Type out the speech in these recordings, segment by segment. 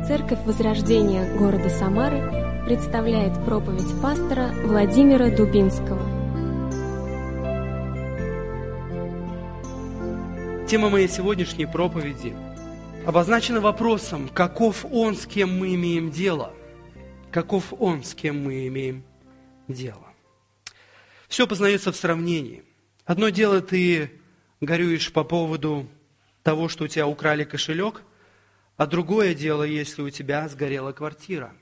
Церковь Возрождения города Самары представляет проповедь пастора Владимира Дубинского. Тема моей сегодняшней проповеди обозначена вопросом, каков Он, с кем мы имеем дело? Каков Он, с кем мы имеем дело? Все познается в сравнении. Одно дело, ты горюешь по поводу того, что у тебя украли кошелек, а другое дело, если у тебя сгорела квартира.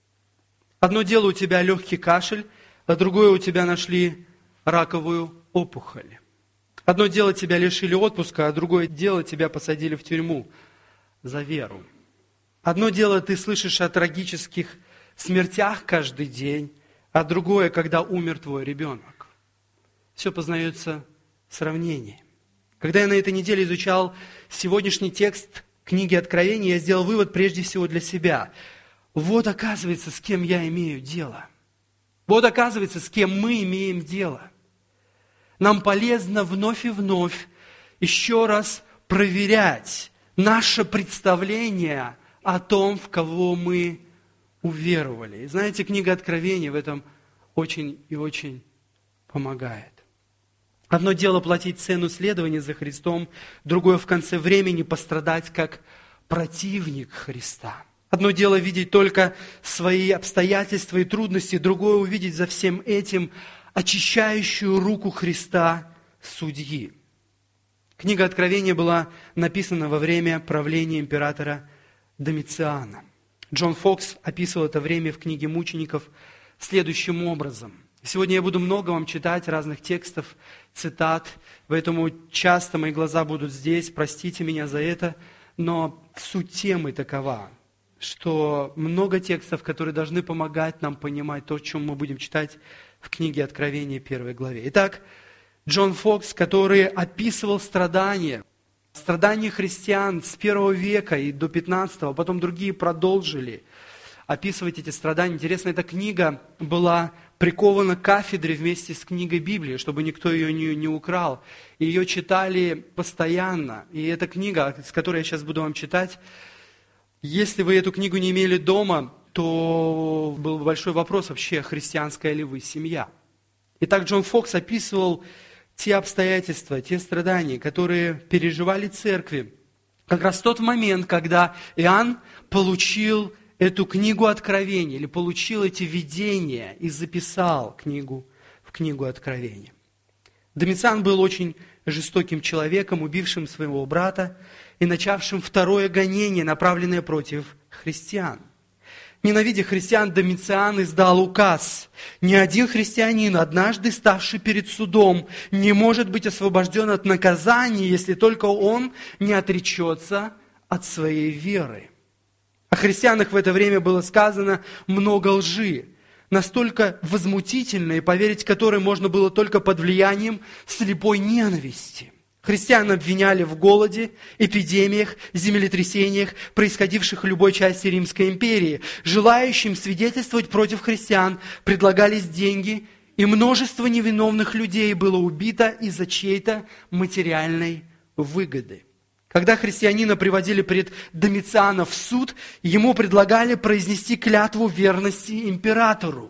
Одно дело, у тебя легкий кашель, а другое, у тебя нашли раковую опухоль. Одно дело, тебя лишили отпуска, а другое дело, тебя посадили в тюрьму за веру. Одно дело, ты слышишь о трагических смертях каждый день, а другое, когда умер твой ребенок. Все познается в сравнении. Когда я на этой неделе изучал сегодняшний текст книги Откровения, я сделал вывод прежде всего для себя. Вот оказывается, с кем я имею дело. Вот оказывается, с кем мы имеем дело. Нам полезно вновь и вновь еще раз проверять наше представление о том, в кого мы уверовали. И знаете, книга Откровения в этом очень и очень помогает. Одно дело платить цену следования за Христом, другое в конце времени пострадать как противник Христа. Одно дело видеть только свои обстоятельства и трудности, другое увидеть за всем этим очищающую руку Христа судьи. Книга Откровения была написана во время правления императора Домициана. Джон Фокс описывал это время в книге мучеников следующим образом. Сегодня я буду много вам читать разных текстов, цитат, поэтому часто мои глаза будут здесь, простите меня за это, но суть темы такова, что много текстов, которые должны помогать нам понимать то, о чем мы будем читать в книге Откровения 1 главе. Итак, Джон Фокс, который описывал страдания христиан с 1 века и до 15, а потом другие продолжили описывать эти страдания. Интересно, эта книга была прикована к кафедре вместе с книгой Библии, чтобы никто ее не украл. И ее читали постоянно. И эта книга, с которой я сейчас буду вам читать, если вы эту книгу не имели дома, то был бы большой вопрос вообще, христианская ли вы семья. Итак, Джон Фокс описывал те обстоятельства, те страдания, которые переживали церкви. Как раз в тот момент, когда Иоанн получил эту книгу Откровения, или получил эти видения и записал в книгу Откровения. Домициан был очень жестоким человеком, убившим своего брата и начавшим второе гонение, направленное против христиан. Ненавидя христиан, Домициан издал указ: ни один христианин, однажды ставший перед судом, не может быть освобожден от наказания, если только он не отречется от своей веры. О христианах в это время было сказано много лжи, настолько возмутительной, поверить которой можно было только под влиянием слепой ненависти. Христиан обвиняли в голоде, эпидемиях, землетрясениях, происходивших в любой части Римской империи. Желающим свидетельствовать против христиан предлагались деньги, и множество невиновных людей было убито из-за чьей-то материальной выгоды. Когда христианина приводили пред Домициана в суд, ему предлагали произнести клятву верности императору,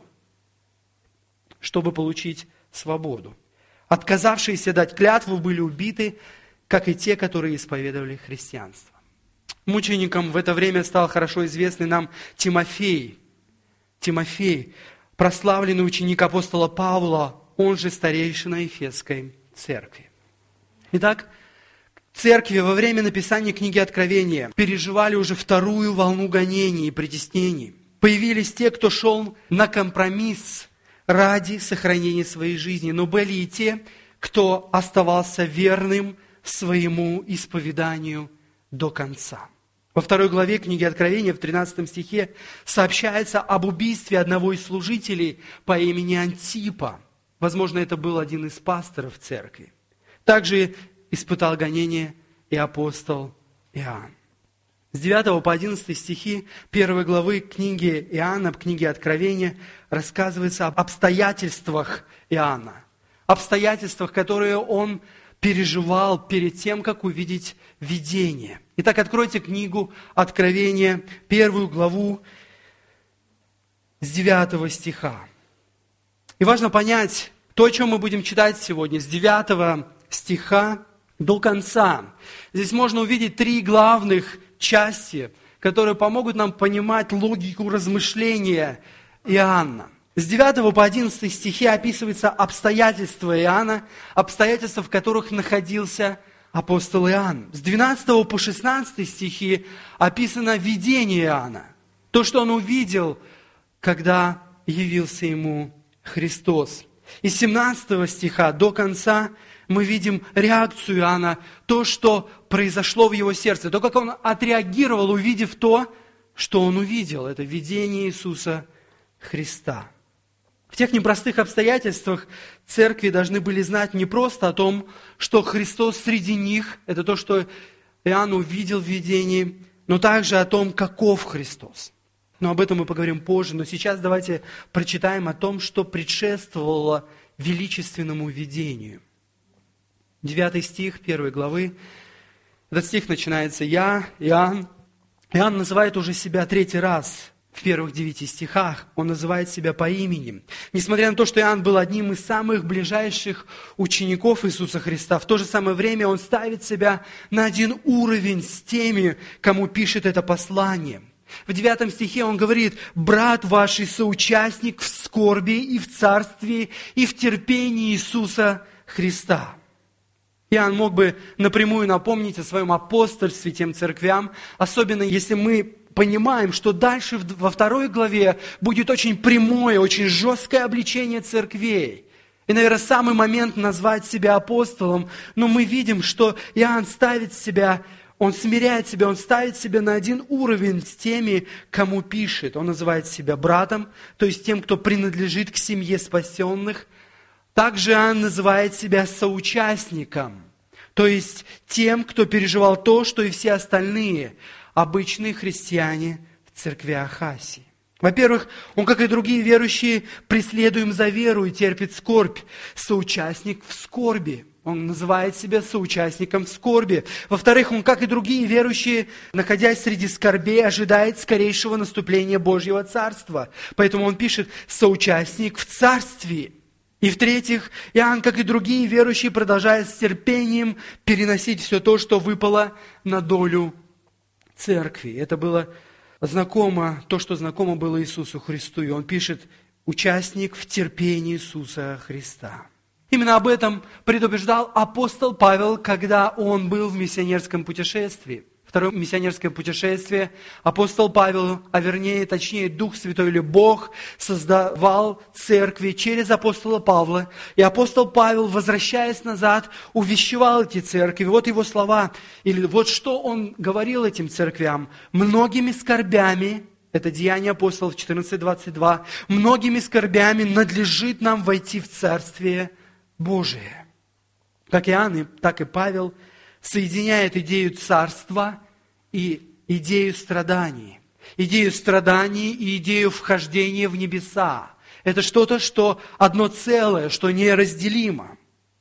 чтобы получить свободу. Отказавшиеся дать клятву были убиты, как и те, которые исповедовали христианство. Мучеником в это время стал хорошо известный нам Тимофей. Тимофей, прославленный ученик апостола Павла, он же старейшина Ефесской церкви. Итак, церкви во время написания книги Откровения переживали уже вторую волну гонений и притеснений. Появились те, кто шел на компромисс ради сохранения своей жизни, но были и те, кто оставался верным своему исповеданию до конца. Во 2 главе книги Откровения, в 13 стихе, сообщается об убийстве одного из служителей по имени Антипа. Возможно, это был один из пасторов церкви. Также испытал гонение и апостол Иоанн. С 9 по 11 стихи 1 главы книги Иоанна, книги Откровения, рассказывается об обстоятельствах Иоанна. Обстоятельствах, которые он переживал перед тем, как увидеть видение. Итак, откройте книгу Откровения, 1 главу, с 9 стиха. И важно понять то, о чем мы будем читать сегодня, с 9 стиха до конца. Здесь можно увидеть 3 главных части, которые помогут нам понимать логику размышления Иоанна. С 9 по 11 стихи описываются обстоятельства Иоанна, обстоятельства, в которых находился апостол Иоанн. С 12 по 16 стихи описано видение Иоанна, то, что он увидел, когда явился ему Христос. Из 17 стиха до конца мы видим реакцию Иоанна, то, что произошло в его сердце, то, как он отреагировал, увидев то, что он увидел. Это видение Иисуса Христа. В тех непростых обстоятельствах церкви должны были знать не просто о том, что Христос среди них, это то, что Иоанн увидел в видении, но также о том, каков Христос. Но об этом мы поговорим позже. Но сейчас давайте прочитаем о том, что предшествовало величественному видению. 9 стих 1 главы. Этот стих начинается «Я, Иоанн». Иоанн называет уже себя 3 раз в первых 9 стихах. Он называет себя по имени. Несмотря на то, что Иоанн был одним из самых ближайших учеников Иисуса Христа, в то же самое время он ставит себя на один уровень с теми, кому пишет это послание. В 9 стихе он говорит: «Брат ваш и соучастник в скорби и в царстве и в терпении Иисуса Христа». Иоанн мог бы напрямую напомнить о своем апостольстве тем церквям, особенно если мы понимаем, что дальше во 2 главе будет очень прямое, очень жесткое обличение церквей. И, наверное, самый момент назвать себя апостолом, но мы видим, что Иоанн ставит себя, он смиряет себя, он ставит себя на один уровень с теми, кому пишет. Он называет себя братом, то есть тем, кто принадлежит к семье спасенных. Также Иоанн называет себя соучастником, то есть тем, кто переживал то, что и все остальные обычные христиане в церквях Асии. Во-первых, он, как и другие верующие, преследуем за веру и терпит скорбь. Соучастник в скорби. Он называет себя соучастником в скорби. Во-вторых, он, как и другие верующие, находясь среди скорбей, ожидает скорейшего наступления Божьего Царства. Поэтому он пишет «соучастник в царстве». И в-третьих, Иоанн, как и другие верующие, продолжает с терпением переносить все то, что выпало на долю церкви. Это было знакомо, то, что знакомо было Иисусу Христу. И он пишет «участник в терпении Иисуса Христа». Именно об этом предупреждал апостол Павел, когда он был в миссионерском путешествии. Второе миссионерское путешествие апостол Павел, а вернее, точнее, Дух Святой или Бог создавал церкви через апостола Павла. И апостол Павел, возвращаясь назад, увещевал эти церкви. Вот его слова, или вот что он говорил этим церквям. «Многими скорбями», это Деяния апостолов 14:22, «многими скорбями надлежит нам войти в Царствие Божие». Как Иоанн, так и Павел соединяет идею царства и идею страданий. Идею страданий и идею вхождения в небеса. Это что-то, что одно целое, что неразделимо.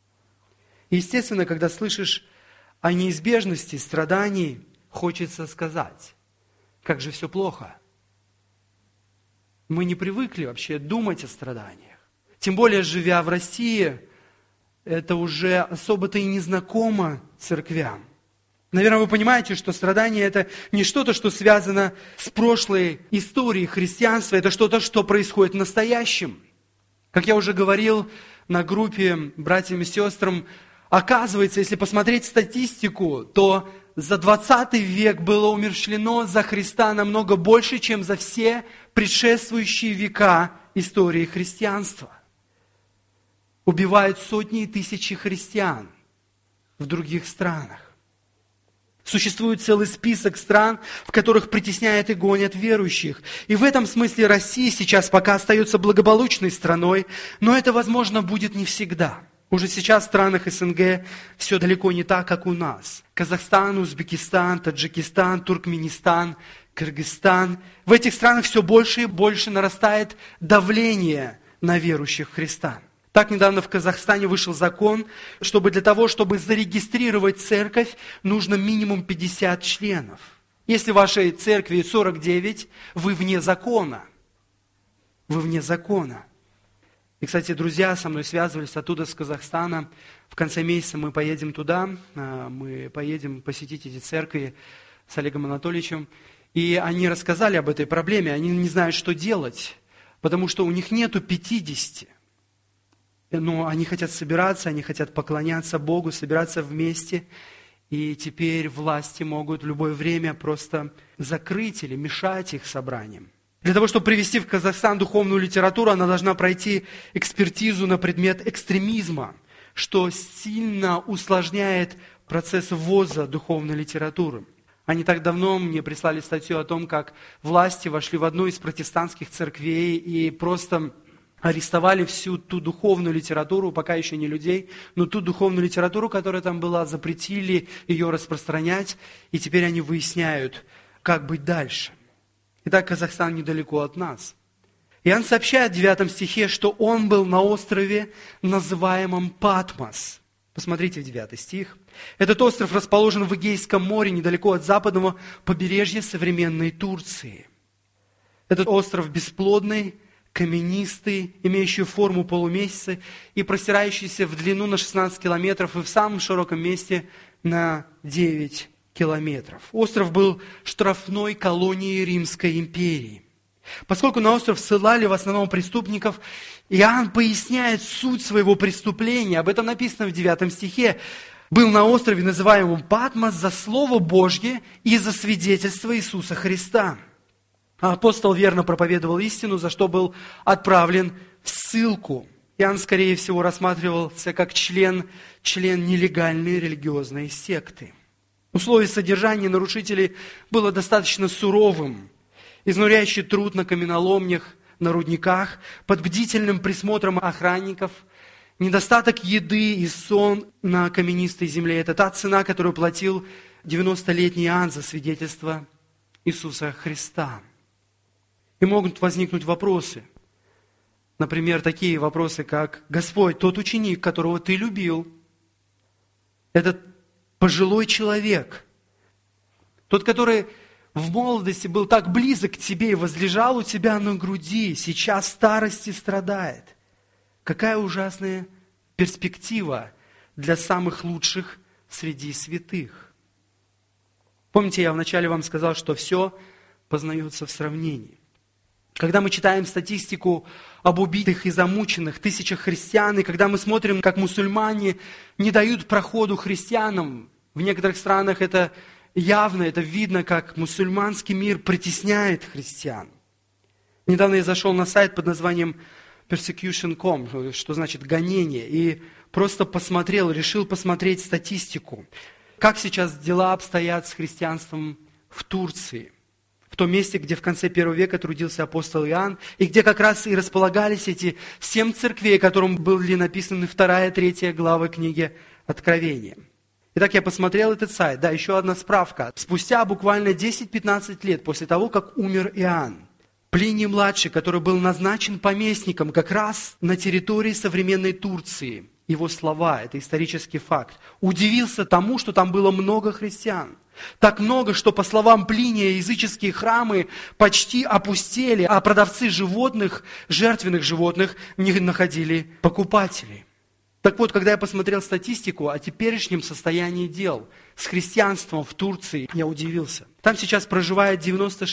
Естественно, когда слышишь о неизбежности страданий, хочется сказать, как же все плохо. Мы не привыкли вообще думать о страданиях. Тем более, живя в России, это уже особо-то и не знакомо церквям. Наверное, вы понимаете, что страдание – это не что-то, что связано с прошлой историей христианства, это что-то, что происходит в настоящем. Как я уже говорил на группе братьям и сестрам, оказывается, если посмотреть статистику, то за 20 век было умерщвлено за Христа намного больше, чем за все предшествующие века истории христианства. Убивают сотни и тысячи христиан в других странах. Существует целый список стран, в которых притесняют и гонят верующих. И в этом смысле Россия сейчас пока остается благополучной страной, но это, возможно, будет не всегда. Уже сейчас в странах СНГ все далеко не так, как у нас. Казахстан, Узбекистан, Таджикистан, Туркменистан, Кыргызстан. В этих странах все больше и больше нарастает давление на верующих в Христа. Так недавно в Казахстане вышел закон, чтобы для того, чтобы зарегистрировать церковь, нужно минимум 50 членов. Если в вашей церкви 49, вы вне закона. Вы вне закона. И, кстати, друзья со мной связывались оттуда, с Казахстана. В конце месяца мы поедем туда, мы поедем посетить эти церкви с Олегом Анатольевичем. И они рассказали об этой проблеме, они не знают, что делать, потому что у них нету 50. Но они хотят собираться, они хотят поклоняться Богу, собираться вместе. И теперь власти могут в любое время просто закрыть или мешать их собраниям. Для того, чтобы привести в Казахстан духовную литературу, она должна пройти экспертизу на предмет экстремизма, что сильно усложняет процесс ввоза духовной литературы. Они так давно мне прислали статью о том, как власти вошли в одну из протестантских церквей и просто арестовали всю ту духовную литературу, пока еще не людей, но ту духовную литературу, которая там была, запретили ее распространять, и теперь они выясняют, как быть дальше. Итак, Казахстан недалеко от нас. Иоанн сообщает в 9 стихе, что он был на острове, называемом Патмос. Посмотрите в 9 стих. Этот остров расположен в Эгейском море, недалеко от западного побережья современной Турции. Этот остров бесплодный, каменистый, имеющий форму полумесяца и простирающийся в длину на 16 километров и в самом широком месте на 9 километров. Остров был штрафной колонией Римской империи. Поскольку на остров ссылали в основном преступников, Иоанн поясняет суть своего преступления. Об этом написано в 9 стихе. «Был на острове, называемом Патмос, за Слово Божье и за свидетельство Иисуса Христа». А апостол верно проповедовал истину, за что был отправлен в ссылку. Иоанн, скорее всего, рассматривался как член нелегальной религиозной секты. Условие содержания нарушителей было достаточно суровым. Изнуряющий труд на каменоломнях, на рудниках, под бдительным присмотром охранников, недостаток еды и сон на каменистой земле – это та цена, которую платил 90-летний Иоанн за свидетельство Иисуса Христа. И могут возникнуть вопросы. Например, такие вопросы, как: «Господь, тот ученик, которого Ты любил, этот пожилой человек, тот, который в молодости был так близок к Тебе и возлежал у Тебя на груди, сейчас в старости страдает. Какая ужасная перспектива для самых лучших среди святых». Помните, я вначале вам сказал, что все познается в сравнении. Когда мы читаем статистику об убитых и замученных тысячах христиан, и когда мы смотрим, как мусульмане не дают проходу христианам, в некоторых странах это явно, это видно, как мусульманский мир притесняет христиан. Недавно я зашел на сайт под названием persecution.com, что значит гонение, и просто решил посмотреть статистику. Как сейчас дела обстоят с христианством в Турции, в том месте, где в конце 1 века трудился апостол Иоанн, и где как раз и располагались эти 7 церквей, которым были написаны 2 и 3 главы книги Откровения. Итак, я посмотрел этот сайт. Да, еще одна справка. Спустя буквально 10-15 лет после того, как умер Иоанн, Плиний-младший, который был назначен поместником как раз на территории современной Турции, его слова, это исторический факт, удивился тому, что там было много христиан. Так много, что, по словам Плиния, языческие храмы почти опустели, а продавцы животных, жертвенных животных, не находили покупателей. Так вот, когда я посмотрел статистику о теперешнем состоянии дел с христианством в Турции, я удивился. Там сейчас проживает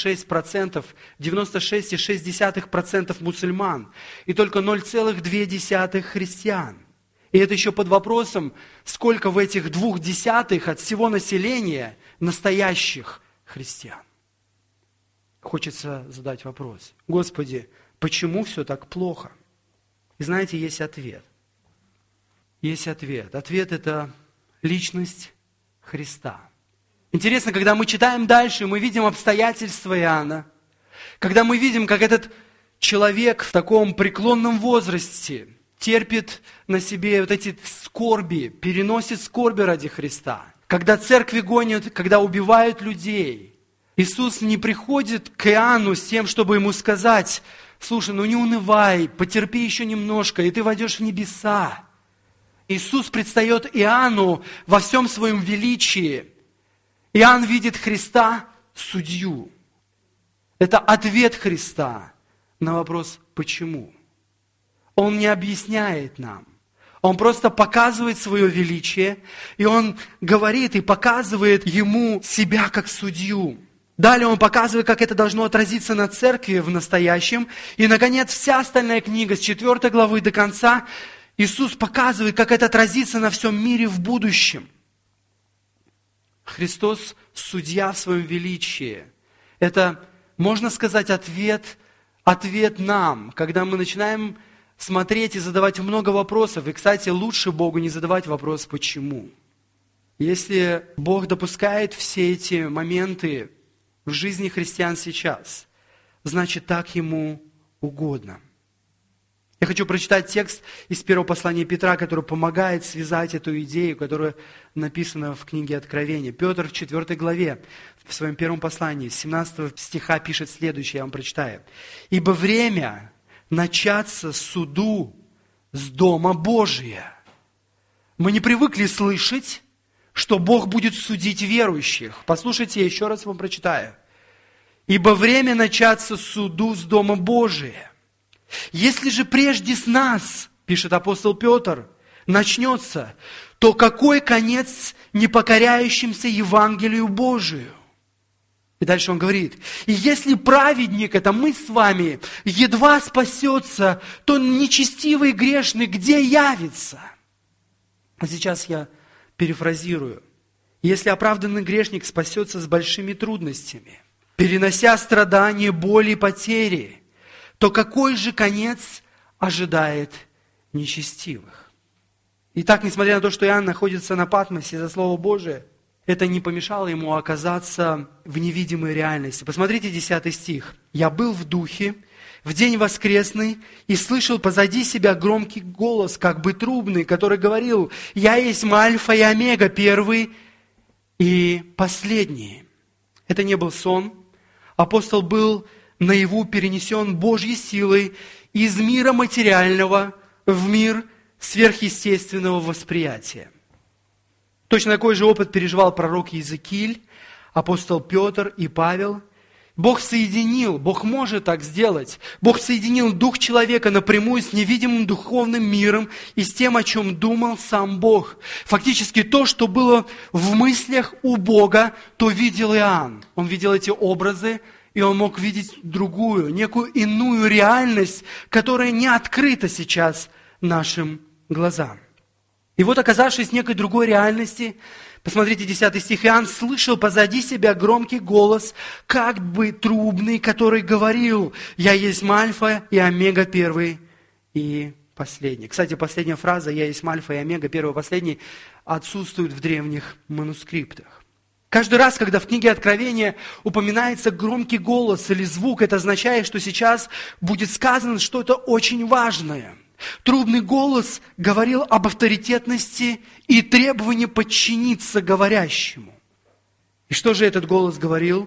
96,6% мусульман и только 0,2 христиан. И это еще под вопросом, сколько в этих 0,2 от всего населения настоящих христиан. Хочется задать вопрос: Господи, почему все так плохо? И знаете, есть ответ. Есть ответ. Ответ – это личность Христа. Интересно, когда мы читаем дальше, мы видим обстоятельства Иоанна, когда мы видим, как этот человек в таком преклонном возрасте терпит на себе вот эти скорби, переносит скорби ради Христа. Когда церкви гонят, когда убивают людей, Иисус не приходит к Иоанну с тем, чтобы ему сказать: Слушай, не унывай, потерпи еще немножко, и ты войдешь в небеса. Иисус предстает Иоанну во всем своем величии. Иоанн видит Христа, судью. Это ответ Христа на вопрос «почему?». Он не объясняет нам. Он просто показывает свое величие, и он говорит и показывает ему себя как судью. Далее он показывает, как это должно отразиться на церкви в настоящем. И, наконец, вся остальная книга с 4 главы до конца Иисус показывает, как это отразится на всем мире в будущем. Христос – судья в своем величии. Это, можно сказать, ответ нам, когда мы начинаем смотреть и задавать много вопросов. И, кстати, лучше Богу не задавать вопрос «почему?». Если Бог допускает все эти моменты в жизни христиан сейчас, значит, так Ему угодно. Я хочу прочитать текст из первого послания Петра, который помогает связать эту идею, которая написана в книге Откровения. Петр в 4 главе, в своем первом послании, с 17 стиха пишет следующее, я вам прочитаю. «Ибо время начаться суду с Дома Божия». Мы не привыкли слышать, что Бог будет судить верующих. Послушайте, я еще раз вам прочитаю. «Ибо время начаться суду с Дома Божия. Если же прежде с нас, пишет апостол Петр, начнется, то какой конец непокоряющимся Евангелию Божию?» И дальше он говорит, «И если праведник, это мы с вами, едва спасется, то нечестивый грешный где явится?» А сейчас я перефразирую. «Если оправданный грешник спасется с большими трудностями, перенося страдания, боли и потери, то какой же конец ожидает нечестивых?» Итак, несмотря на то, что Иоанн находится на Патмосе за Слово Божие, это не помешало ему оказаться в невидимой реальности. Посмотрите 10 стих. «Я был в духе в день воскресный и слышал позади себя громкий голос, как бы трубный, который говорил: „Я есть Альфа и Омега, первый и последний“». Это не был сон. Апостол был наяву перенесен Божьей силой из мира материального в мир сверхъестественного восприятия. Точно такой же опыт переживал пророк Иезекииль, апостол Петр и Павел. Бог может так сделать. Бог соединил дух человека напрямую с невидимым духовным миром и с тем, о чем думал сам Бог. Фактически то, что было в мыслях у Бога, то видел Иоанн. Он видел эти образы, и он мог видеть другую, некую иную реальность, которая не открыта сейчас нашим глазам. И вот, оказавшись в некой другой реальности, посмотрите 10 стих, Иоанн слышал позади себя громкий голос, как бы трубный, который говорил: «Я есть Альфа и Омега, первый и последний». Кстати, последняя фраза «Я есть Альфа и Омега, первый и последний» отсутствует в древних манускриптах. Каждый раз, когда в книге Откровения упоминается громкий голос или звук, это означает, что сейчас будет сказано что-то очень важное. Трубный голос говорил об авторитетности и требовании подчиниться говорящему. И что же этот голос говорил?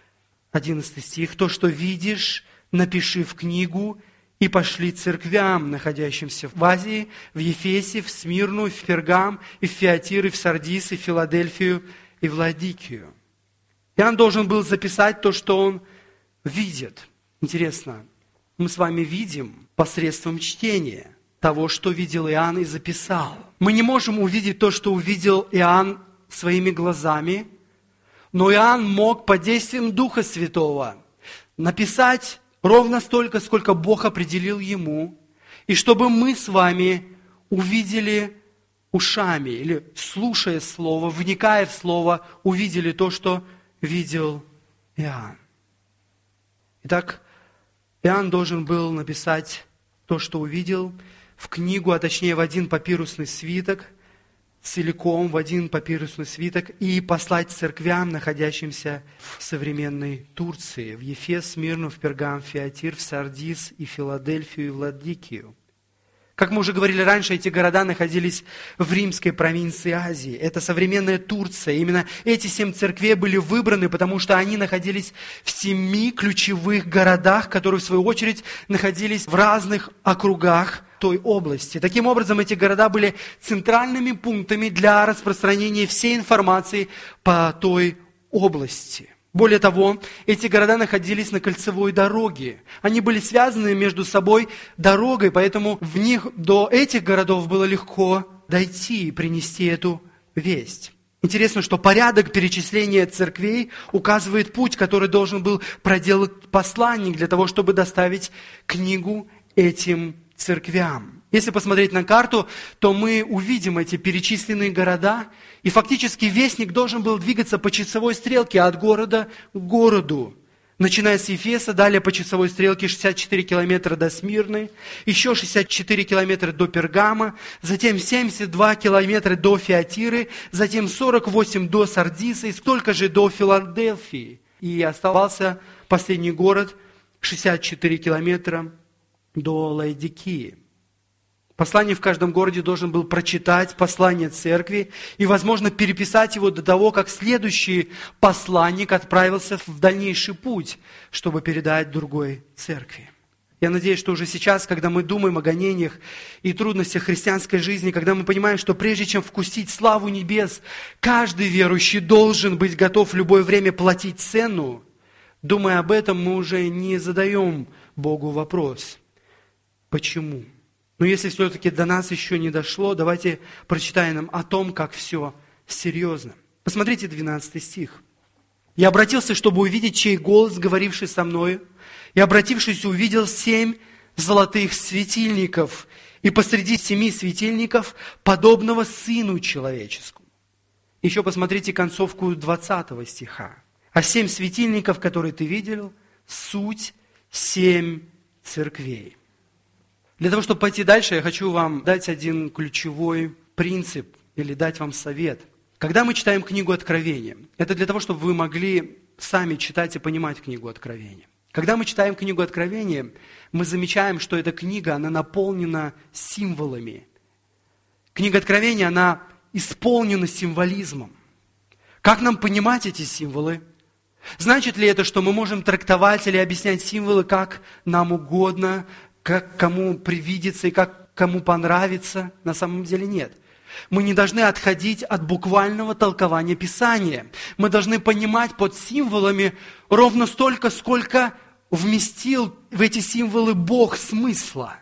11 стих. «То, что видишь, напиши в книгу и пошли церквям, находящимся в Азии, в Ефесе, в Смирну, в Пергам, и в Фиатир, и в Сардис, и в Филадельфию, и в Ладикию». Иоанн должен был записать то, что он видит. Интересно, мы с вами видим посредством чтения того, что видел Иоанн и записал. Мы не можем увидеть то, что увидел Иоанн своими глазами, но Иоанн мог под действием Духа Святого написать ровно столько, сколько Бог определил ему, и чтобы мы с вами увидели ушами, или слушая Слово, вникая в Слово, увидели то, что видел Иоанн. Итак, Иоанн должен был написать то, что увидел, в книгу, а точнее в один папирусный свиток, целиком в один папирусный свиток, и послать церквям, находящимся в современной Турции, в Ефес, Смирну, в Пергам, в Фиатир, в Сардис, и Филадельфию, и в Ладикию. Как мы уже говорили раньше, эти города находились в римской провинции Азии. Это современная Турция. Именно эти 7 церквей были выбраны, потому что они находились в 7 ключевых городах, которые, в свою очередь, находились в разных округах той области. Таким образом, эти города были центральными пунктами для распространения всей информации по той области. Более того, эти города находились на кольцевой дороге. Они были связаны между собой дорогой, поэтому в них до этих городов было легко дойти и принести эту весть. Интересно, что порядок перечисления церквей указывает путь, который должен был проделать посланник для того, чтобы доставить книгу этим церквям. Если посмотреть на карту, то мы увидим эти перечисленные города, и фактически вестник должен был двигаться по часовой стрелке от города к городу. Начиная с Ефеса, далее по часовой стрелке 64 километра до Смирны, еще 64 километра до Пергама, затем 72 километра до Фиатиры, затем 48 до Сардиса и столько же до Филадельфии. И оставался последний город, 64 километра до Лаодикии. Посланник в каждом городе должен был прочитать послание церкви и, возможно, переписать его до того, как следующий посланник отправился в дальнейший путь, чтобы передать другой церкви. Я надеюсь, что уже сейчас, когда мы думаем о гонениях и трудностях христианской жизни, когда мы понимаем, что прежде чем вкусить славу небес, каждый верующий должен быть готов в любое время платить цену, думая об этом, мы уже не задаем Богу вопрос: почему? Но если все-таки до нас еще не дошло, давайте прочитаем нам о том, как все серьезно. Посмотрите 12 стих. «Я обратился, чтобы увидеть, чей голос, говоривший со мною. И, обратившись, увидел 7 золотых светильников, и посреди 7 светильников подобного Сыну Человеческому». Еще посмотрите концовку 20 стиха. «А 7 светильников, которые ты видел, суть 7 церквей». Для того, чтобы пойти дальше, я хочу вам дать один ключевой принцип или дать вам совет. Когда мы читаем книгу Откровения, это для того, чтобы вы могли сами читать и понимать книгу Откровения. Когда мы читаем книгу Откровения, мы замечаем, что эта книга, она наполнена символами. Книга Откровения, она исполнена символизмом. Как нам понимать эти символы? Значит ли это, что мы можем трактовать или объяснять символы как нам угодно, как кому привидится и как кому понравится? На самом деле нет. Мы не должны отходить от буквального толкования Писания. Мы должны понимать под символами ровно столько, сколько вместил в эти символы Бог смысла.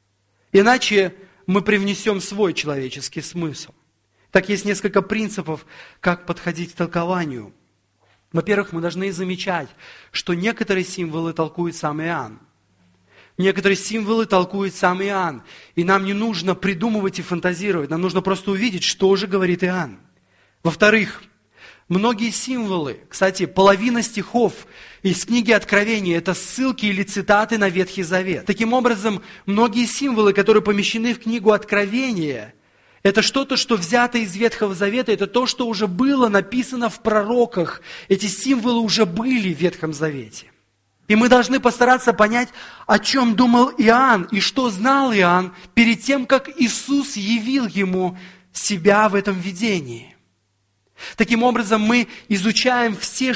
Иначе мы привнесем свой человеческий смысл. Так есть несколько принципов, как подходить к толкованию. Во-первых, мы должны замечать, что некоторые символы толкует сам Иоанн. Некоторые символы толкует сам Иоанн. И нам не нужно придумывать и фантазировать. Нам нужно просто увидеть, что же говорит Иоанн. Во-вторых, многие символы, кстати, половина стихов из книги Откровения, это ссылки или цитаты на Ветхий Завет. Таким образом, многие символы, которые помещены в книгу Откровения, это что-то, что взято из Ветхого Завета, это то, что уже было написано в пророках. Эти символы уже были в Ветхом Завете. И мы должны постараться понять, о чем думал Иоанн и что знал Иоанн перед тем, как Иисус явил ему себя в этом видении. Таким образом, мы изучаем все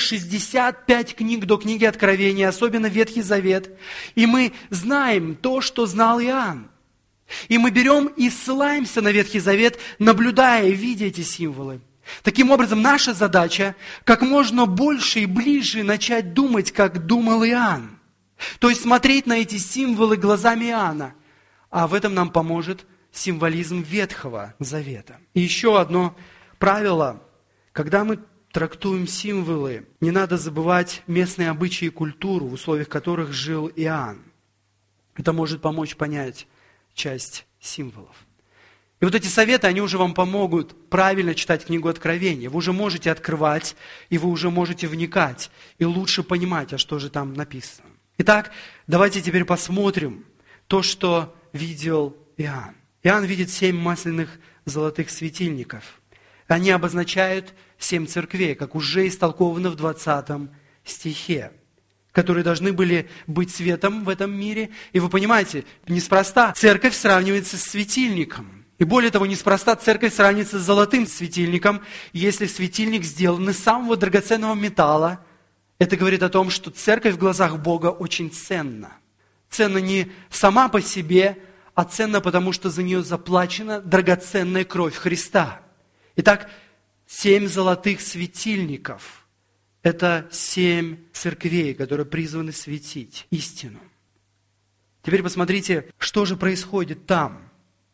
65 книг до книги Откровения, особенно Ветхий Завет, и мы знаем то, что знал Иоанн. И мы берем и ссылаемся на Ветхий Завет, наблюдая и видя эти символы. Таким образом, наша задача как можно больше и ближе начать думать, как думал Иоанн. То есть смотреть на эти символы глазами Иоанна. А в этом нам поможет символизм Ветхого Завета. И еще одно правило. Когда мы трактуем символы, не надо забывать местные обычаи и культуру, в условиях которых жил Иоанн. Это может помочь понять часть символов. И вот эти советы, они уже вам помогут правильно читать книгу Откровения. Вы уже можете открывать, и вы уже можете вникать, и лучше понимать, а что же там написано. Итак, давайте теперь посмотрим то, что видел Иоанн. Иоанн видит 7 масляных золотых светильников. Они обозначают 7 церквей, как уже истолковано в 20 стихе. которые должны были быть светом в этом мире. И вы понимаете, неспроста церковь сравнивается с светильником. И более того, неспроста церковь сравнивается с золотым светильником. Если светильник сделан из самого драгоценного металла, это говорит о том, что церковь в глазах Бога очень ценна. Ценна не сама по себе, а ценна потому, что за нее заплачена драгоценная кровь Христа. Итак, 7 золотых светильников – это 7 церквей, которые призваны светить истину. Теперь посмотрите, что же происходит там.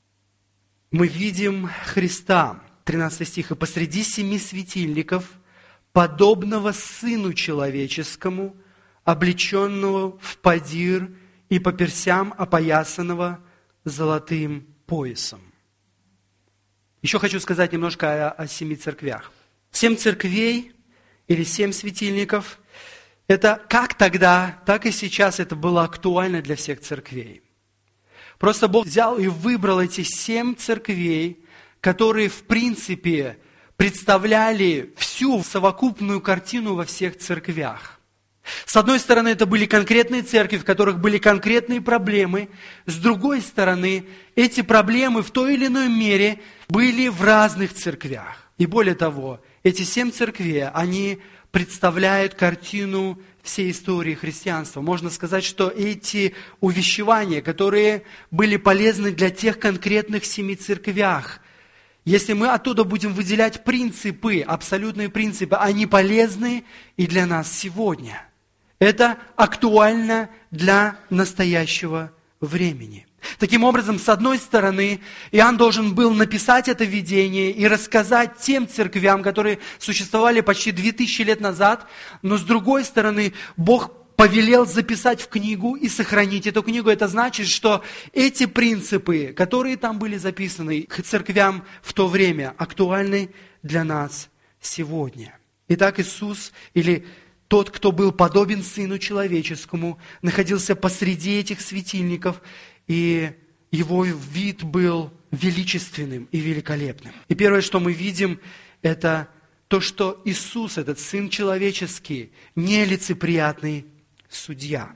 Мы видим Христа, 13 стих, «И посреди 7 светильников, подобного Сыну Человеческому, облеченного в подир и по персям опоясанного золотым поясом». Еще хочу сказать немножко о 7 церквях. 7 церквей или 7 светильников, это как тогда, так и сейчас это было актуально для всех церквей. Просто Бог взял и выбрал эти 7 церквей, которые в принципе представляли всю совокупную картину во всех церквях. С одной стороны, это были конкретные церкви, в которых были конкретные проблемы. С другой стороны, эти проблемы в той или иной мере были в разных церквях. И более того, эти 7 церквей, они представляют картину всей истории христианства. Можно сказать, что эти увещевания, которые были полезны для тех конкретных 7 церквях, если мы оттуда будем выделять принципы, абсолютные принципы, они полезны и для нас сегодня. Это актуально для настоящего времени. Таким образом, с одной стороны, Иоанн должен был написать это видение и рассказать тем церквям, которые существовали почти 2000 лет назад, но с другой стороны, Бог повелел записать в книгу и сохранить эту книгу. Это значит, что эти принципы, которые там были записаны к церквям в то время, актуальны для нас сегодня. Итак, Иисус, или тот, кто был подобен Сыну Человеческому, находился посреди этих светильников, и его вид был величественным и великолепным. И первое, что мы видим, это то, что Иисус, этот Сын Человеческий, нелицеприятный судья.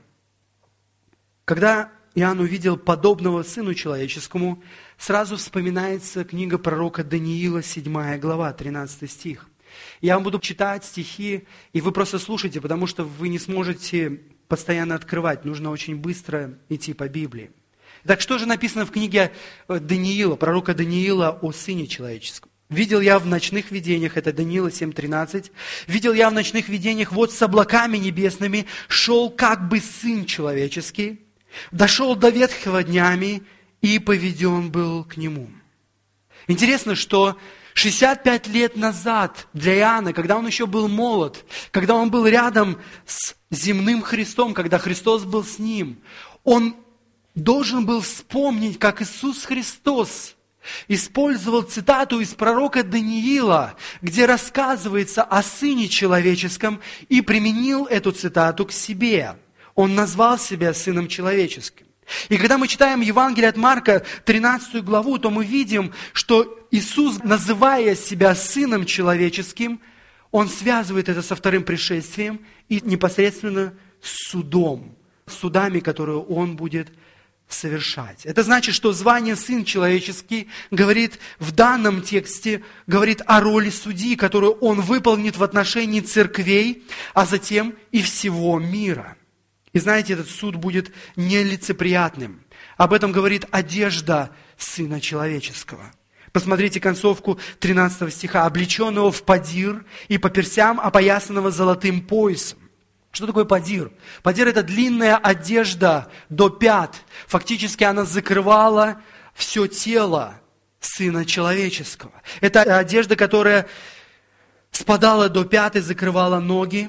Когда Иоанн увидел подобного Сыну Человеческому, сразу вспоминается книга пророка Даниила, 7 глава, 13 стих. Я вам буду читать стихи, и вы просто слушайте, потому что вы не сможете постоянно открывать, нужно очень быстро идти по Библии. Так что же написано в книге Даниила, пророка Даниила о Сыне Человеческом? «Видел я в ночных видениях», это Даниила 7:13, «видел я в ночных видениях, вот с облаками небесными шел как бы Сын Человеческий, дошел до ветхого днями и поведен был к Нему». Интересно, что 65 лет назад для Иоанна, когда он еще был молод, когда он был рядом с земным Христом, когда Христос был с ним, он должен был вспомнить, как Иисус Христос использовал цитату из пророка Даниила, где рассказывается о Сыне Человеческом, и применил эту цитату к себе. Он назвал себя Сыном Человеческим. И когда мы читаем Евангелие от Марка, 13 главу, то мы видим, что Иисус, называя себя Сыном Человеческим, Он связывает это со вторым пришествием и непосредственно с судом, судами, которые Он будет совершать. Это значит, что звание Сын Человеческий говорит в данном тексте, говорит о роли судьи, которую Он выполнит в отношении церквей, а затем и всего мира. И знаете, этот суд будет нелицеприятным. Об этом говорит одежда Сына Человеческого. Посмотрите концовку 13 стиха. «Облеченного в подир и по персям опоясанного золотым поясом». Что такое подир? Подир – это длинная одежда до пят. Фактически она закрывала все тело Сына Человеческого. Это одежда, которая спадала до пят и закрывала ноги.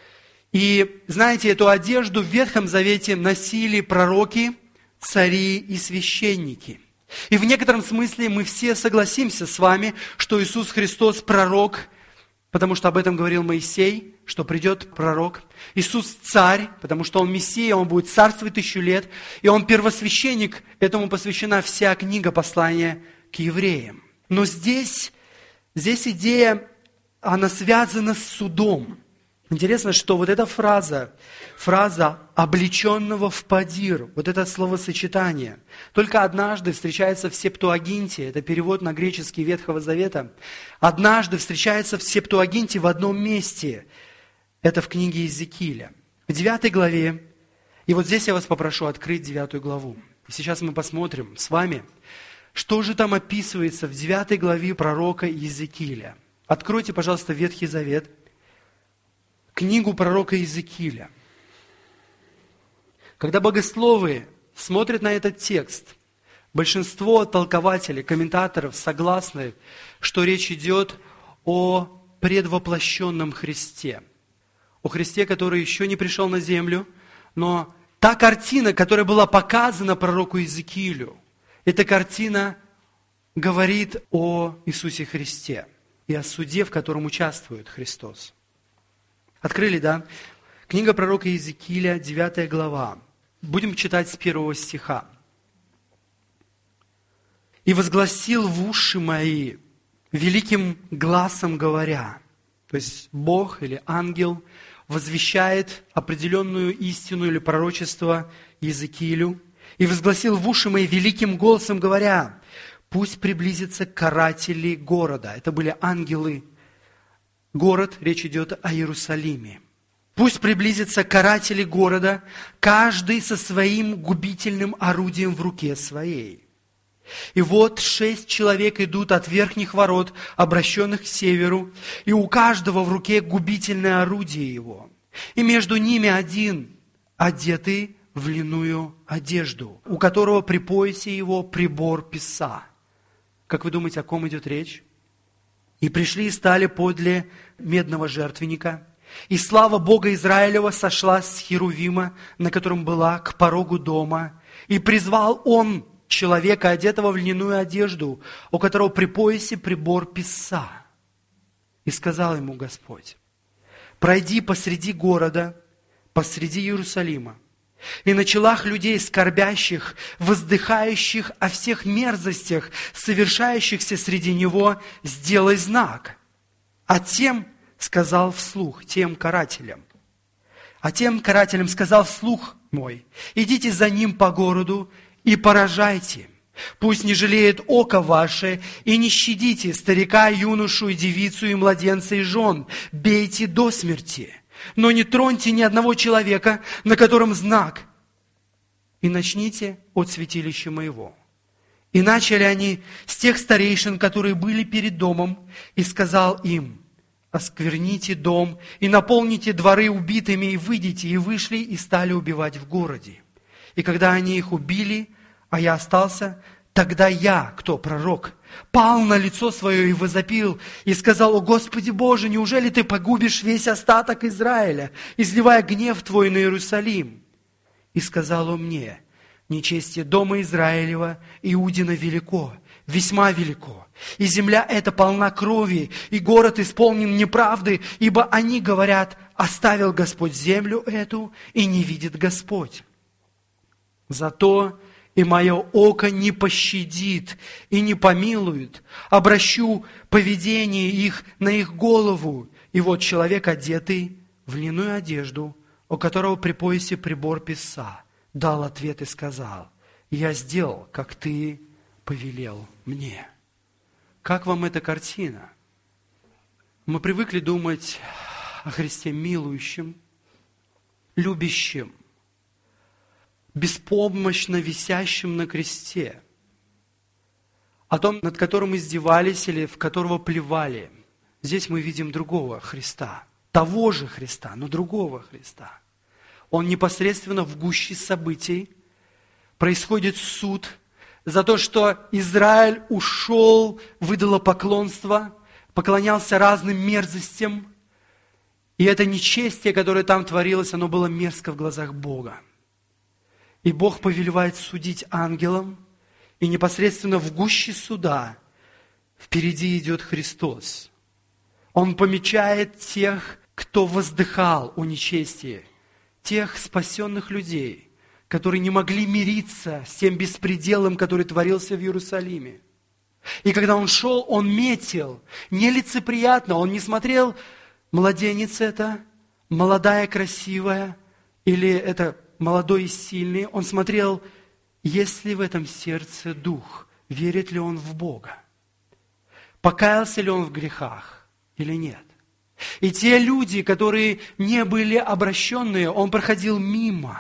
И знаете, эту одежду в Ветхом Завете носили пророки, цари и священники. И в некотором смысле мы все согласимся с вами, что Иисус Христос пророк, потому что об этом говорил Моисей, что придет пророк. Иисус царь, потому что Он Мессия, Он будет царствовать 1000 лет. И Он первосвященник, этому посвящена вся книга послания к евреям. Но здесь идея, она связана с судом. Интересно, что вот эта фраза «облеченного в подир», вот это словосочетание, только однажды встречается в Септуагинте, это перевод на греческий Ветхого Завета, однажды встречается в Септуагинте в одном месте, это в книге Иезекииля, в 9 главе, и вот здесь я вас попрошу открыть 9 главу. И сейчас мы посмотрим с вами, что же там описывается в 9 главе пророка Иезекииля. Откройте, пожалуйста, Ветхий Завет, книгу пророка Иезекииля. Когда богословы смотрят на этот текст, большинство толкователей, комментаторов согласны, что речь идет о предвоплощенном Христе. О Христе, который еще не пришел на землю, но та картина, которая была показана пророку Иезекиилю, эта картина говорит о Иисусе Христе и о суде, в котором участвует Христос. Открыли, да? Книга пророка Иезекииля, 9 глава. Будем читать с 1 стиха. «И возгласил в уши мои великим гласом говоря». То есть Бог или ангел возвещает определенную истину или пророчество Иезекиилю. «И возгласил в уши мои великим голосом говоря, пусть приблизятся каратели города». Это были ангелы. Город, речь идет о Иерусалиме. «Пусть приблизятся каратели города, каждый со своим губительным орудием в руке своей. И вот 6 человек идут от верхних ворот, обращенных к северу, и у каждого в руке губительное орудие его. И между ними один, одетый в льняную одежду, у которого при поясе его прибор писа». Как вы думаете, о ком идет речь? «И пришли и стали подле медного жертвенника, и слава Бога Израилева сошла с Херувима, на котором была, к порогу дома, и призвал он человека, одетого в льняную одежду, у которого при поясе прибор писа. И сказал ему Господь: пройди посреди города, посреди Иерусалима, и на челах людей скорбящих, воздыхающих о всех мерзостях, совершающихся среди него, сделай знак. А тем сказал вслух, тем карателям сказал вслух мой: идите за ним по городу и поражайте. Пусть не жалеет око ваше, и не щадите старика, юношу, и девицу, и младенца, и жен. Бейте до смерти, но не троньте ни одного человека, на котором знак. И начните от святилища моего». И начали они с тех старейшин, которые были перед домом, и сказал им: оскверните дом, и наполните дворы убитыми, и выйдите. И вышли, и стали убивать в городе. И когда они их убили, а я остался, тогда я, кто пророк, пал на лицо свое и возопил, и сказал: о Господи Боже, неужели Ты погубишь весь остаток Израиля, изливая гнев Твой на Иерусалим? И сказал он мне: нечестие дома Израилева, Иудина велико, весьма велико, и земля эта полна крови, и город исполнен неправды, ибо они говорят: оставил Господь землю эту, и не видит Господь. Зато и мое око не пощадит и не помилует, обращу поведение их на их голову. И вот человек, одетый в льняную одежду, у которого при поясе прибор писа, дал ответ и сказал: я сделал, как ты повелел мне. Как вам эта картина? Мы привыкли думать о Христе милующем, любящем, беспомощно висящим на кресте, о том, над которым издевались или в которого плевали. Здесь мы видим другого Христа, того же Христа, но другого Христа. Он непосредственно в гуще событий. Происходит суд за то, что Израиль ушел в идолопоклонство, поклонялся разным мерзостям. И это нечестие, которое там творилось, оно было мерзко в глазах Бога. И Бог повелевает судить ангелам, и непосредственно в гуще суда впереди идет Христос. Он помечает тех, кто воздыхал о нечестии, тех спасенных людей, которые не могли мириться с тем беспределом, который творился в Иерусалиме. И когда он шел, он метил нелицеприятно, он не смотрел, младенец это, молодая, красивая, или это молодой и сильный. Он смотрел, есть ли в этом сердце дух, верит ли он в Бога, покаялся ли он в грехах или нет. И те люди, которые не были обращенные, он проходил мимо.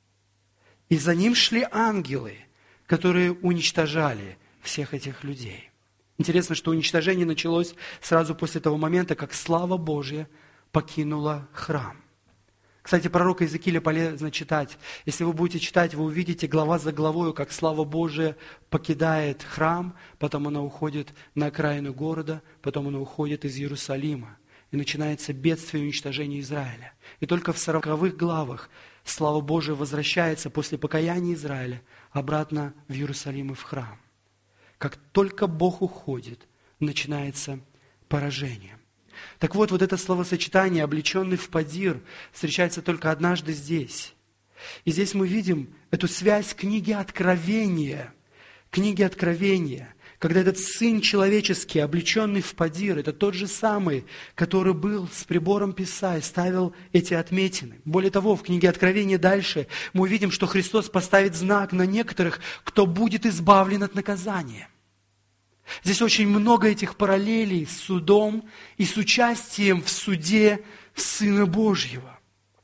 И за ним шли ангелы, которые уничтожали всех этих людей. Интересно, что уничтожение началось сразу после того момента, как слава Божья покинула храм. Кстати, пророка Иезекииля полезно читать. Если вы будете читать, вы увидите глава за главою, как слава Божия покидает храм, потом она уходит на окраину города, потом она уходит из Иерусалима. И начинается бедствие и уничтожение Израиля. И только в 40-х главах слава Божия возвращается после покаяния Израиля обратно в Иерусалим и в храм. Как только Бог уходит, начинается поражение. Так вот, это словосочетание, облеченный в подир, встречается только однажды здесь. И здесь мы видим эту связь книги Откровения. Книги Откровения, когда этот Сын человеческий, облеченный в подир, это тот же самый, который был с прибором писа и ставил эти отметины. Более того, в книге Откровения дальше мы увидим, что Христос поставит знак на некоторых, кто будет избавлен от наказания. Здесь очень много этих параллелей с судом и с участием в суде Сына Божьего.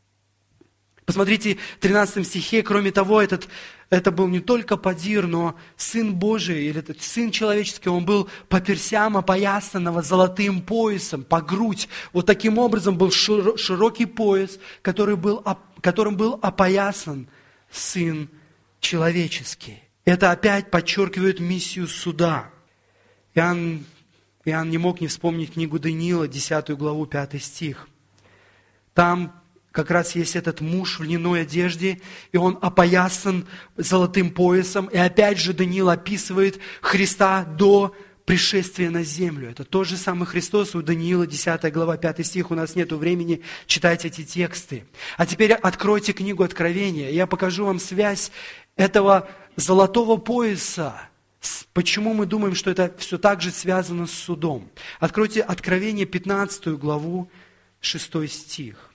Посмотрите, в 13 стихе, кроме того, это был не только подир, но Сын Божий, или этот Сын человеческий, он был по персям опоясанного золотым поясом, по грудь. Вот таким образом был широкий пояс, которым был опоясан Сын человеческий. Это опять подчеркивает миссию суда. Иоанн не мог не вспомнить книгу Даниила, 10 главу, 5 стих. Там как раз есть этот муж в льняной одежде, и он опоясан золотым поясом. И опять же Даниил описывает Христа до пришествия на землю. Это тот же самый Христос у Даниила, 10 глава, 5 стих. У нас нет времени читать эти тексты. А теперь откройте книгу Откровения. Я покажу вам связь этого золотого пояса. Почему мы думаем, что это все так же связано с судом? Откройте Откровение, 15 главу, 6 стих.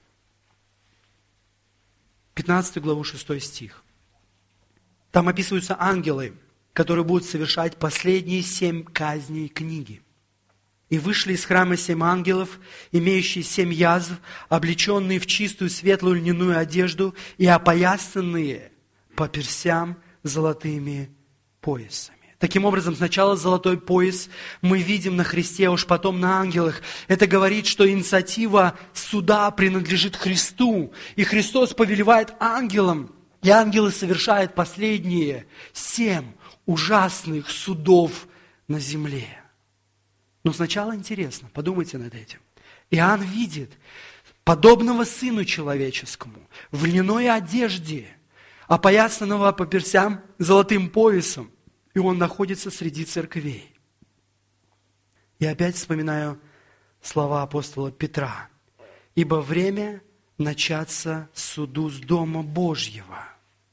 15 главу, 6 стих. Там описываются ангелы, которые будут совершать последние 7 казней книги. «И вышли из храма 7 ангелов, имеющие 7 язв, облеченные в чистую светлую льняную одежду и опоясанные по персям золотыми поясами». Таким образом, сначала золотой пояс мы видим на Христе, а уж потом на ангелах. Это говорит, что инициатива суда принадлежит Христу. И Христос повелевает ангелам, и ангелы совершают последние 7 ужасных судов на земле. Но сначала интересно, подумайте над этим. Иоанн видит подобного Сыну Человеческому в льняной одежде, опоясанного по персям золотым поясом. И он находится среди церквей. И опять вспоминаю слова апостола Петра. «Ибо время начаться суду с Дома Божьего».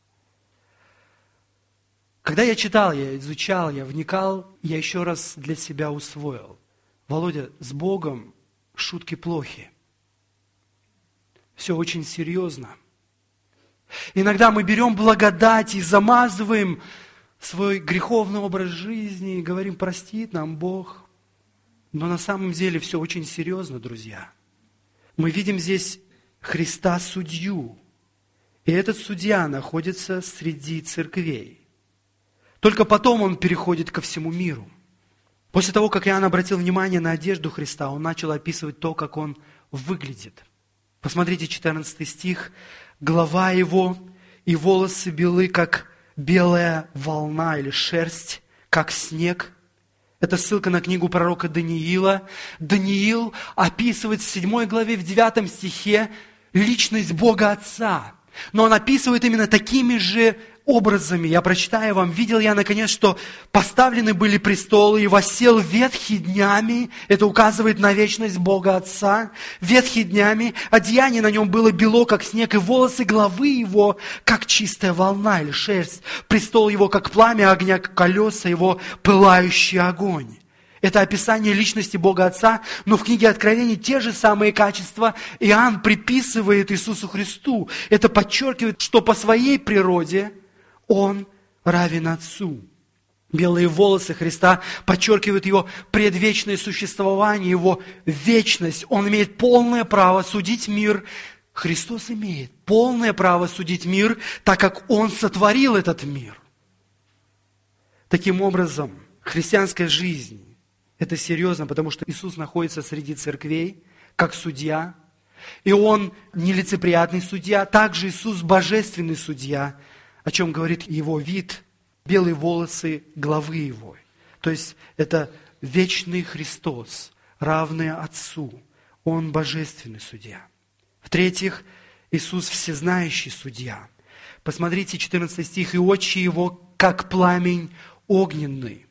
Когда я читал, я изучал, я вникал, я еще раз для себя усвоил. Володя, с Богом шутки плохи. Все очень серьезно. Иногда мы берем благодать и замазываем свой греховный образ жизни и говорим, простит нам Бог. Но на самом деле все очень серьезно, друзья. Мы видим здесь Христа судью. И этот судья находится среди церквей. Только потом он переходит ко всему миру. После того, как Иоанн обратил внимание на одежду Христа, он начал описывать то, как он выглядит. Посмотрите, 14 стих. «Голова его и волосы белы, как белая волна или шерсть, как снег». Это ссылка на книгу пророка Даниила. Даниил описывает в 7 главе, в 9 стихе личность Бога Отца. Но он описывает именно такими же образами. Я прочитаю вам. «Видел я, наконец, что поставлены были престолы, и воссел ветхий днями». Это указывает на вечность Бога Отца. «Ветхий днями, одеяние на нем было бело, как снег, и волосы головы его, как чистая волна или шерсть. Престол его, как пламя огня, как колеса его, пылающий огонь». Это описание личности Бога Отца, но в книге Откровений те же самые качества Иоанн приписывает Иисусу Христу. Это подчеркивает, что по своей природе Он равен Отцу. Белые волосы Христа подчеркивают Его предвечное существование, Его вечность. Он имеет полное право судить мир. Христос имеет полное право судить мир, так как Он сотворил этот мир. Таким образом, христианская жизнь – это серьезно, потому что Иисус находится среди церквей, как судья, и Он нелицеприятный судья, также Иисус божественный судья, о чем говорит Его вид, белые волосы главы Его. То есть это вечный Христос, равный Отцу. Он божественный судья. В-третьих, Иисус всезнающий судья. Посмотрите 14 стих. «И очи Его, как пламень огненный».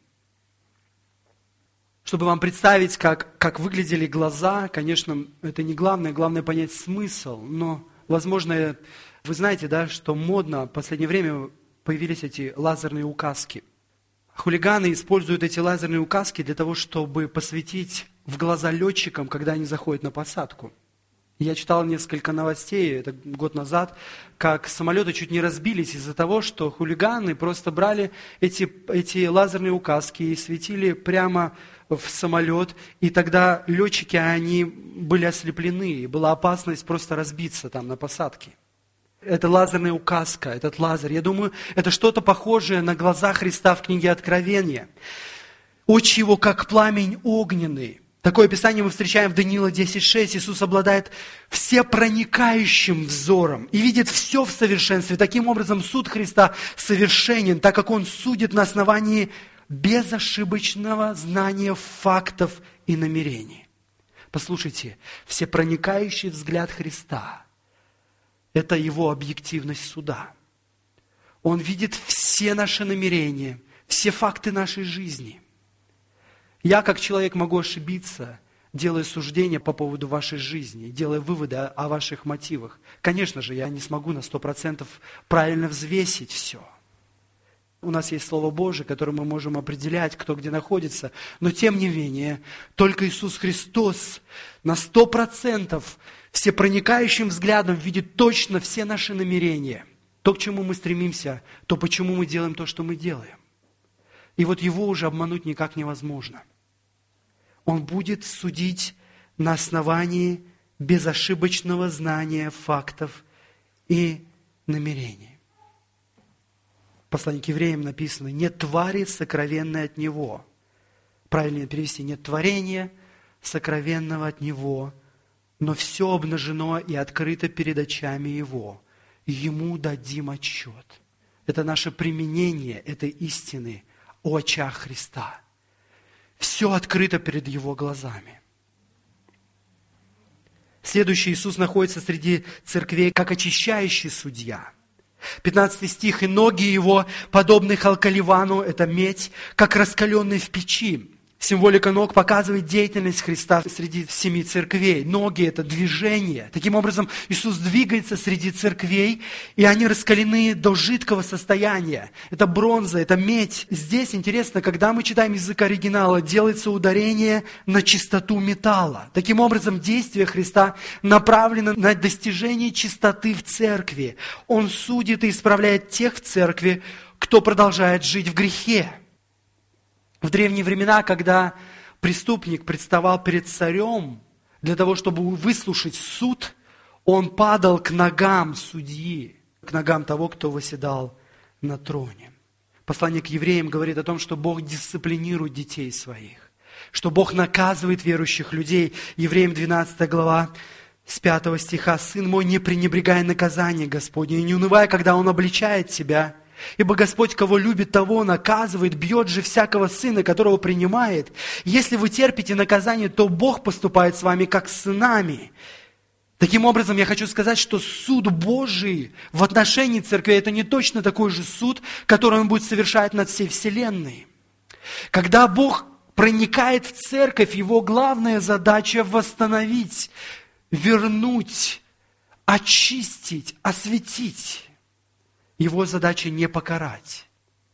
Чтобы вам представить, как выглядели глаза, конечно, это не главное, главное понять смысл. Но, возможно, вы знаете, да, что модно в последнее время появились эти лазерные указки. Хулиганы используют эти лазерные указки для того, чтобы посветить в глаза летчикам, когда они заходят на посадку. Я читал несколько новостей, это год назад, как самолеты чуть не разбились из-за того, что хулиганы просто брали эти лазерные указки и светили прямо в самолет, и тогда летчики, они были ослеплены, и была опасность просто разбиться там на посадке. Это лазерная указка, этот лазер. Я думаю, это что-то похожее на глаза Христа в книге Откровения. Очи Его, как пламень огненный. Такое описание мы встречаем в Даниила 10:6. Иисус обладает всепроникающим взором и видит все в совершенстве. Таким образом, суд Христа совершенен, так как Он судит на основании безошибочного знания фактов и намерений. Послушайте, всепроникающий взгляд Христа – это Его объективность суда. Он видит все наши намерения, все факты нашей жизни. Я, как человек, могу ошибиться, делая суждения по поводу вашей жизни, делая выводы о ваших мотивах. Конечно же, я не смогу на 100% правильно взвесить все. У нас есть Слово Божие, которым мы можем определять, кто где находится. Но тем не менее, только Иисус Христос на 100% всепроникающим взглядом видит точно все наши намерения. То, к чему мы стремимся, то, почему мы делаем то, что мы делаем. И вот Его уже обмануть никак невозможно. Он будет судить на основании безошибочного знания фактов и намерений. В послании к евреям написано: «Нет твари, сокровенной от Него». Правильнее перевести: «Нет творения, сокровенного от Него, но все обнажено и открыто перед очами Его. Ему дадим отчет». Это наше применение этой истины о очах Христа. Все открыто перед Его глазами. Следующий: Иисус находится среди церквей как очищающий судья. 15 стих. «И ноги Его, подобны халкаливану», это медь, как раскаленные в печи. Символика ног показывает деятельность Христа среди 7 церквей. Ноги – это движение. Таким образом, Иисус двигается среди церквей, и они раскалены до жидкого состояния. Это бронза, это медь. Здесь интересно, когда мы читаем язык оригинала, делается ударение на чистоту металла. Таким образом, действие Христа направлено на достижение чистоты в церкви. Он судит и исправляет тех в церкви, кто продолжает жить в грехе. В древние времена, когда преступник представал перед царем для того, чтобы выслушать суд, он падал к ногам судьи, к ногам того, кто восседал на троне. Послание к евреям говорит о том, что Бог дисциплинирует детей своих, что Бог наказывает верующих людей. Евреям 12 глава, с 5 стиха: «Сын мой, не пренебрегай наказание Господне, и не унывай, когда Он обличает тебя. Ибо Господь, кого любит, того наказывает, бьет же всякого сына, которого принимает. Если вы терпите наказание, то Бог поступает с вами, как с сынами». Таким образом, я хочу сказать, что суд Божий в отношении церкви – это не точно такой же суд, который Он будет совершать над всей вселенной. Когда Бог проникает в церковь, Его главная задача – восстановить, вернуть, очистить, осветить. Его задача не покарать.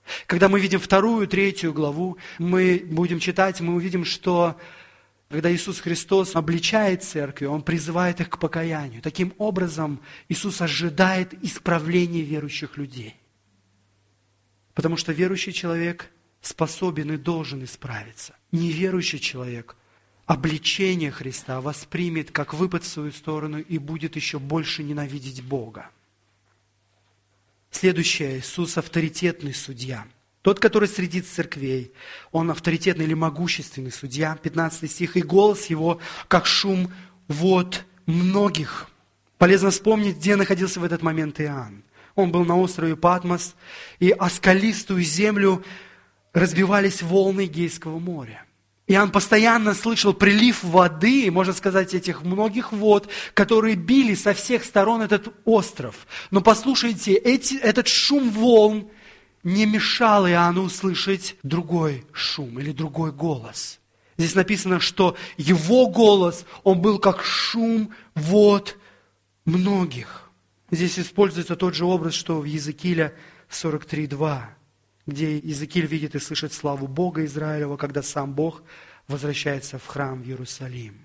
Когда мы видим 2, 3 главу, мы будем читать, мы увидим, что когда Иисус Христос обличает церкви, Он призывает их к покаянию. Таким образом, Иисус ожидает исправления верующих людей. Потому что верующий человек способен и должен исправиться. Неверующий человек обличение Христа воспримет как выпад в свою сторону и будет еще больше ненавидеть Бога. Следующее. Иисус авторитетный судья. Тот, который среди церквей, Он авторитетный или могущественный судья. 15 стих. «И голос Его, как шум вод многих». Полезно вспомнить, где находился в этот момент Иоанн. Он был на острове Патмос, и о скалистую землю разбивались волны Эгейского моря. Иоанн постоянно слышал прилив воды, можно сказать, этих многих вод, которые били со всех сторон этот остров. Но послушайте, этот шум волн не мешал Иоанну услышать другой шум или другой голос. Здесь написано, что его голос, он был как шум вод многих. Здесь используется тот же образ, что в Иезекииля 43:2, где Иезекииль видит и слышит славу Бога Израилева, когда сам Бог возвращается в храм в Иерусалим.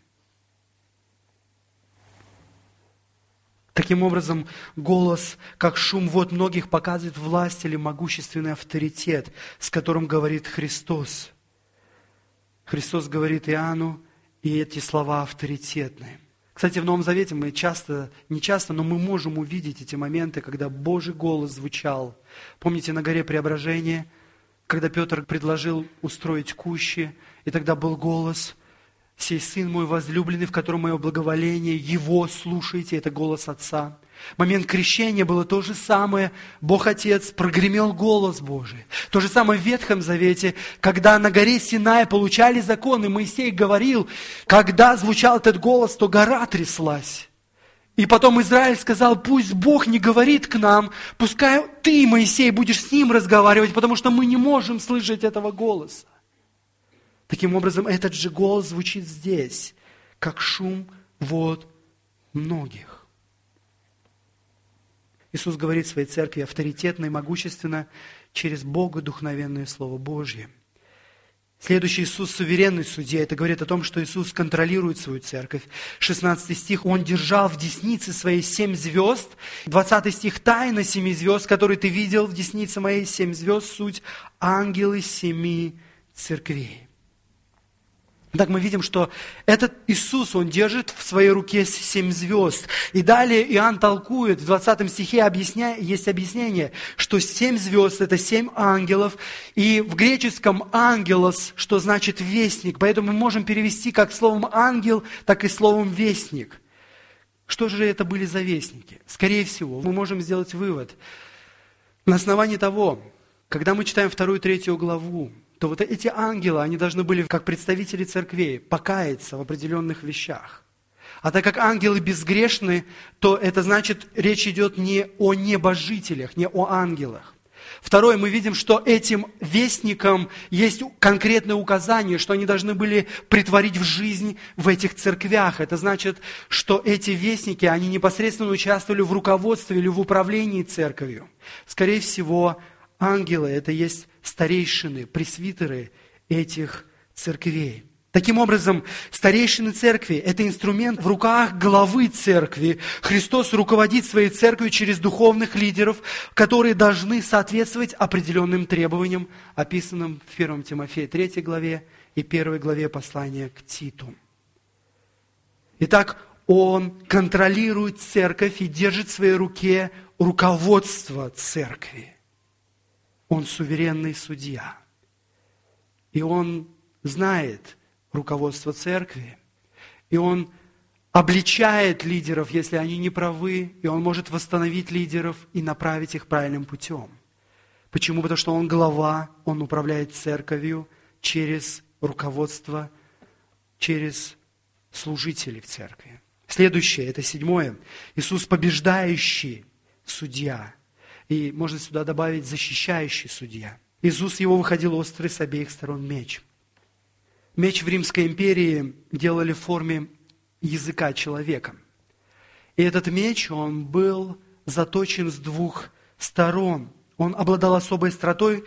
Таким образом, голос, как шум вод многих, показывает власть или могущественный авторитет, с которым говорит Христос. Христос говорит Иоанну, и эти слова авторитетные. Кстати, в Новом Завете мы не часто, но мы можем увидеть эти моменты, когда Божий голос звучал. Помните, на горе Преображения, когда Петр предложил устроить кущи, и тогда был голос: «Сей Сын мой возлюбленный, в котором мое благоволение, Его слушайте», это голос Отца. Момент крещения было то же самое. Бог Отец, прогремел голос Божий. То же самое в Ветхом Завете, когда на горе Синай получали законы, Моисей говорил, когда звучал этот голос, то гора тряслась. И потом Израиль сказал: пусть Бог не говорит к нам, пускай ты, Моисей, будешь с Ним разговаривать, потому что мы не можем слышать этого голоса. Таким образом, этот же голос звучит здесь, как шум вод многих. Иисус говорит своей церкви авторитетно и могущественно через богодухновенное Слово Божье. Следующий: Иисус суверенный судья. Это говорит о том, что Иисус контролирует свою церковь. 16 стих. Он держал в деснице своей 7 звезд. 20 стих. Тайна 7 звезд, которые ты видел в деснице моей. 7 звезд, суть ангелы 7 церквей. Так мы видим, что этот Иисус, Он держит в своей руке 7 звезд. И далее Иоанн толкует, в 20 стихе есть объяснение, что 7 звезд – это 7 ангелов. И в греческом «ангелос», что значит «вестник». Поэтому мы можем перевести как словом «ангел», так и словом «вестник». Что же это были за вестники? Скорее всего, мы можем сделать вывод. На основании того, когда мы читаем 2 и 3 главу, то вот эти ангелы, они должны были, как представители церквей, покаяться в определенных вещах. А так как ангелы безгрешны, то это значит, речь идет не о небожителях, не о ангелах. Второе, мы видим, что этим вестникам есть конкретное указание, что они должны были претворить в жизнь в этих церквях. Это значит, что эти вестники, они непосредственно участвовали в руководстве или в управлении церковью. Скорее всего, ангелы – это есть старейшины, пресвитеры этих церквей. Таким образом, старейшины церкви – это инструмент в руках главы церкви. Христос руководит своей церковью через духовных лидеров, которые должны соответствовать определенным требованиям, описанным в 1 Тимофея 3 главе и 1 главе послания к Титу. Итак, Он контролирует церковь и держит в своей руке руководство церкви. Он суверенный судья. И Он знает руководство церкви. И Он обличает лидеров, если они не правы. И Он может восстановить лидеров и направить их правильным путем. Почему? Потому что Он глава, Он управляет церковью через руководство, через служителей в церкви. Следующее, это 7. Иисус побеждающий судья. И можно сюда добавить защищающий судья. Из уст Его выходил острый с обеих сторон меч. Меч в Римской империи делали в форме языка человека. И этот меч, он был заточен с 2 сторон. Он обладал особой остротой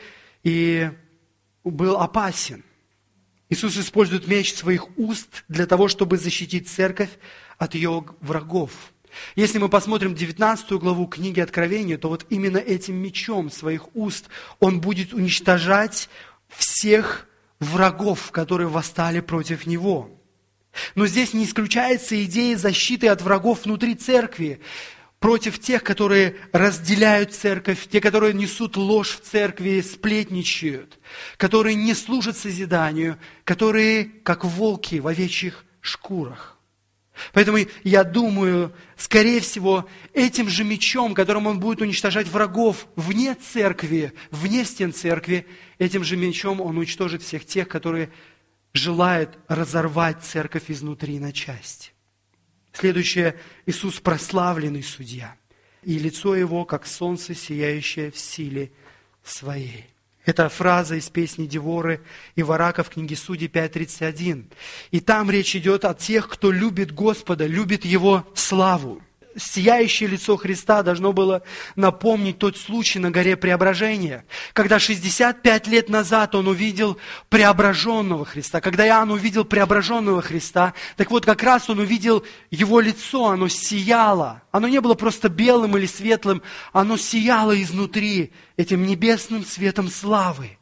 и был опасен. Иисус использует меч своих уст для того, чтобы защитить церковь от ее врагов. Если мы посмотрим 19 главу книги Откровения, то вот именно этим мечом своих уст он будет уничтожать всех врагов, которые восстали против него. Но здесь не исключается идея защиты от врагов внутри церкви, против тех, которые разделяют церковь, те, которые несут ложь в церкви, сплетничают, которые не служат созиданию, которые как волки в овечьих шкурах. Поэтому я думаю, скорее всего, этим же мечом, которым он будет уничтожать врагов вне церкви, вне стен церкви, этим же мечом он уничтожит всех тех, которые желают разорвать церковь изнутри на части. Следующее, Иисус прославленный судья, и лицо его, как солнце, сияющее в силе своей. Это фраза из песни Деворы и Варака в книге Судей 5:31. И там речь идет о тех, кто любит Господа, любит Его славу. Сияющее лицо Христа должно было напомнить тот случай на горе Преображения, когда 65 лет назад он увидел преображенного Христа. Когда Иоанн увидел преображенного Христа, так вот как раз он увидел его лицо, оно сияло. Оно не было просто белым или светлым, оно сияло изнутри этим небесным светом славы.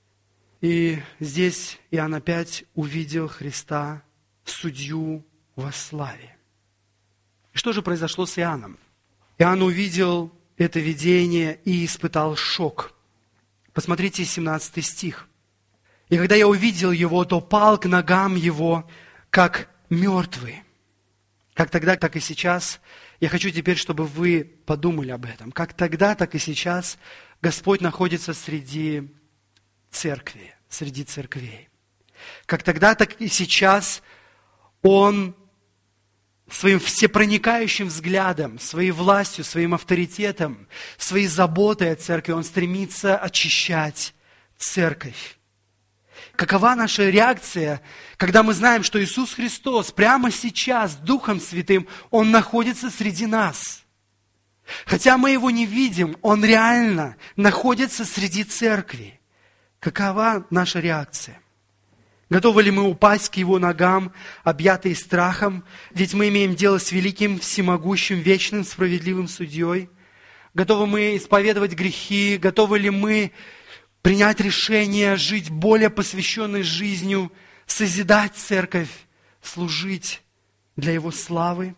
И здесь Иоанн опять увидел Христа, судью во славе. И что же произошло с Иоанном? Иоанн увидел это видение и испытал шок. Посмотрите 17 стих. «И когда я увидел его, то пал к ногам его, как мертвый». Как тогда, так и сейчас. Я хочу теперь, чтобы вы подумали об этом. Как тогда, так и сейчас Господь находится среди церкви, среди церквей. Как тогда, так и сейчас Он своим всепроникающим взглядом, своей властью, своим авторитетом, своей заботой о церкви, Он стремится очищать церковь. Какова наша реакция, когда мы знаем, что Иисус Христос прямо сейчас, Духом Святым, Он находится среди нас? Хотя мы Его не видим, Он реально находится среди церкви. Какова наша реакция? Готовы ли мы упасть к Его ногам, объятые страхом? Ведь мы имеем дело с великим, всемогущим, вечным, справедливым судьей. Готовы мы исповедовать грехи? Готовы ли мы принять решение жить более посвященной жизнью, созидать церковь, служить для Его славы?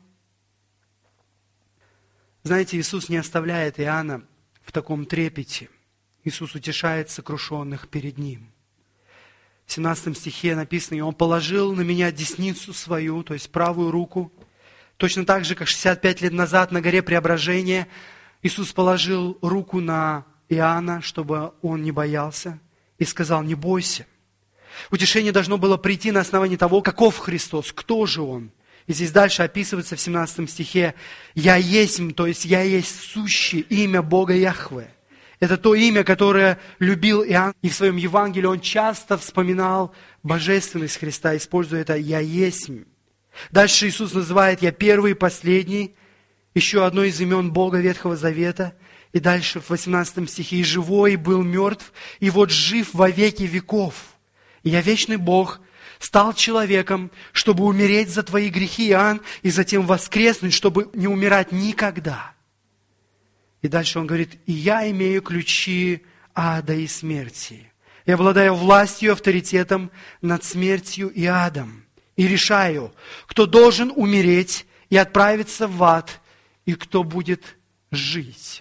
Знаете, Иисус не оставляет Иоанна в таком трепете. Иисус утешает сокрушенных перед Ним. В 17 стихе написано: «И Он положил на меня десницу свою», то есть правую руку. Точно так же, как 65 лет назад на горе Преображения Иисус положил руку на Иоанна, чтобы он не боялся, и сказал: «Не бойся». Утешение должно было прийти на основании того, каков Христос, кто же Он. И здесь дальше описывается в 17 стихе: «Я есть, то есть я есть сущее имя Бога Яхве». Это то имя, которое любил Иоанн, и в своем Евангелии он часто вспоминал божественность Христа, используя это «Я есть». Дальше Иисус называет «Я первый и последний», еще одно из имен Бога Ветхого Завета. И дальше в 18 стихе: «И живой, и был мертв, и вот жив во веки веков. И я вечный Бог, стал человеком, чтобы умереть за твои грехи, Иоанн, и затем воскреснуть, чтобы не умирать никогда». И дальше он говорит: «И я имею ключи ада и смерти. Я обладаю властью и авторитетом над смертью и адом. И решаю, кто должен умереть и отправиться в ад, и кто будет жить».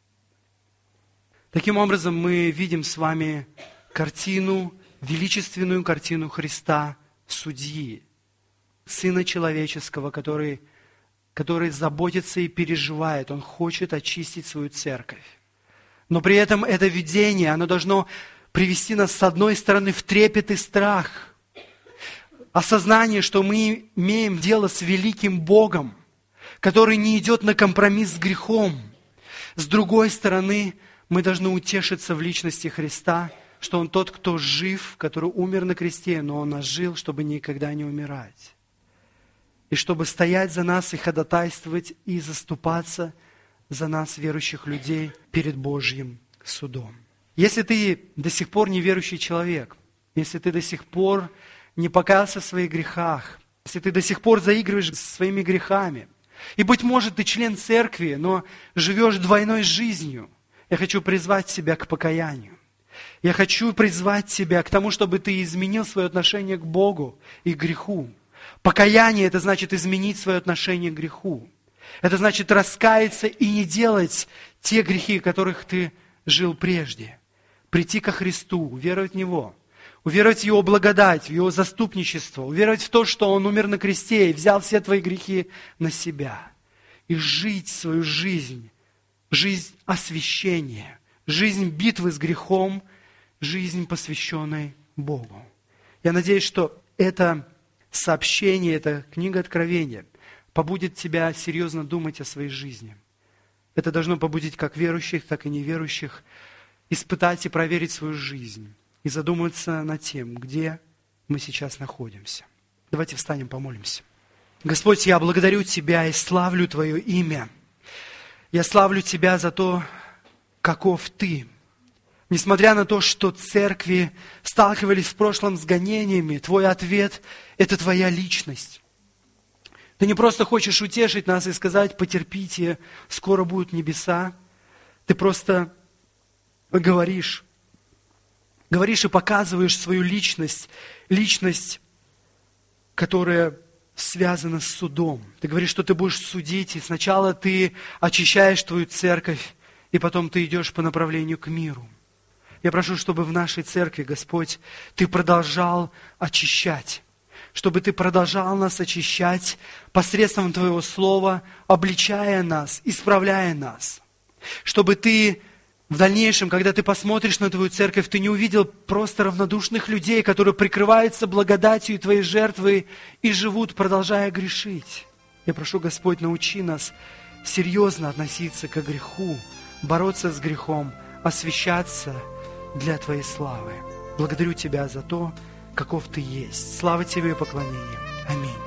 Таким образом, мы видим с вами картину, величественную картину Христа, судьи, Сына Человеческого, который заботится и переживает. Он хочет очистить свою церковь. Но при этом это видение, оно должно привести нас, с одной стороны, в трепет и страх. Осознание, что мы имеем дело с великим Богом, который не идет на компромисс с грехом. С другой стороны, мы должны утешиться в личности Христа, что Он тот, кто жив, который умер на кресте, но Он ожил, чтобы никогда не умирать. И чтобы стоять за нас и ходатайствовать, и заступаться за нас, верующих людей, перед Божьим судом. Если ты до сих пор неверующий человек, если ты до сих пор не покаялся в своих грехах, если ты до сих пор заигрываешь со своими грехами, и, быть может, ты член церкви, но живешь двойной жизнью, я хочу призвать тебя к покаянию. Я хочу призвать тебя к тому, чтобы ты изменил свое отношение к Богу и к греху. Покаяние – это значит изменить свое отношение к греху. Это значит раскаяться и не делать те грехи, в которых ты жил прежде. Прийти ко Христу, уверовать в Него, уверовать в Его благодать, в Его заступничество, уверовать в то, что Он умер на кресте и взял все твои грехи на себя. И жить свою жизнь освящения, жизнь битвы с грехом, жизнь, посвященной Богу. Я надеюсь, что это сообщение, эта книга Откровения побудит тебя серьезно думать о своей жизни. Это должно побудить как верующих, так и неверующих испытать и проверить свою жизнь и задуматься над тем, где мы сейчас находимся. Давайте встанем, помолимся. Господь, я благодарю Тебя и славлю Твое имя. Я славлю Тебя за то, каков Ты. Несмотря на то, что церкви сталкивались в прошлом с гонениями, Твой ответ – это Твоя личность. Ты не просто хочешь утешить нас и сказать: потерпите, скоро будут небеса. Ты просто говоришь и показываешь свою личность, которая связана с судом. Ты говоришь, что ты будешь судить, и сначала ты очищаешь твою церковь, и потом ты идешь по направлению к миру. Я прошу, чтобы в нашей церкви, Господь, Ты продолжал очищать, чтобы Ты продолжал нас очищать посредством Твоего Слова, обличая нас, исправляя нас. Чтобы Ты в дальнейшем, когда Ты посмотришь на Твою церковь, Ты не увидел просто равнодушных людей, которые прикрываются благодатью Твоей жертвы и живут, продолжая грешить. Я прошу, Господь, научи нас серьезно относиться к греху, бороться с грехом, освящаться для Твоей славы. Благодарю Тебя за то, каков Ты есть. Слава Тебе и поклонение. Аминь.